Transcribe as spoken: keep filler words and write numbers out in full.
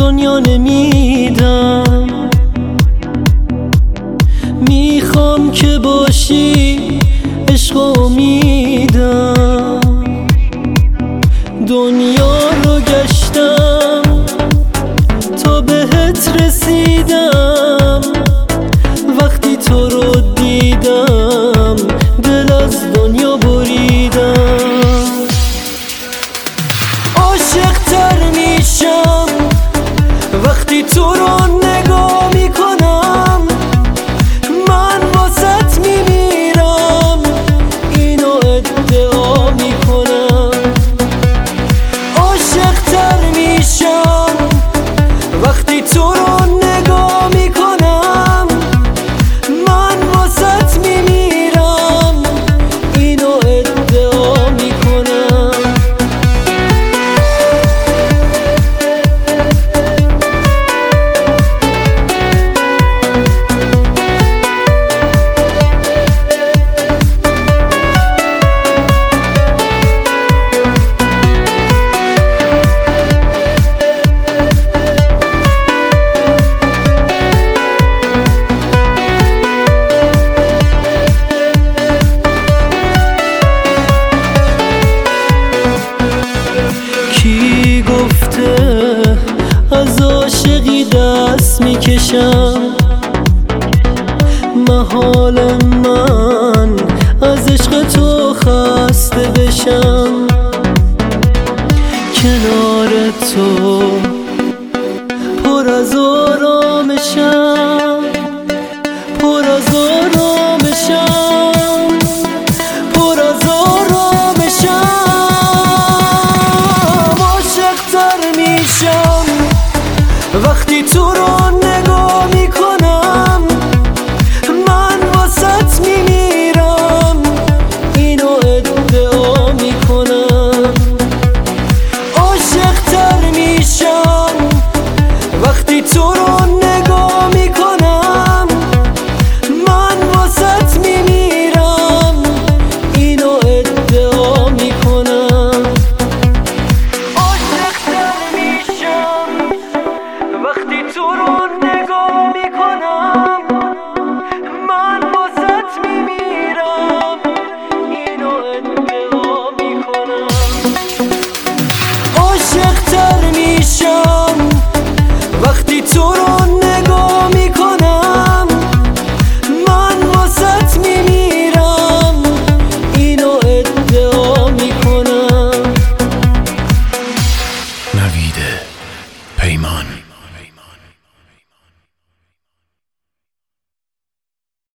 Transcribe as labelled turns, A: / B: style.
A: دنیا نمیدم. میخوام که باشی عشق و امیدم. دنیا رو گشتم تا بهت رسیدم. وقتی تو رو دیدم دل از دنیا بریدم. عاشق تر میشم وقتی تو رو نگاه میکنم. من واسط میمیرم اینو ادعا میکنم. عاشق تر میشم وقتی تو رو نگاه میکنم. من واسط میمیرم اینو ادعا میکنم. کی گفته از عاشقی دست میکشم؟ محال من از عشق تو خسته بشم. کنار تو پر از آرامشم.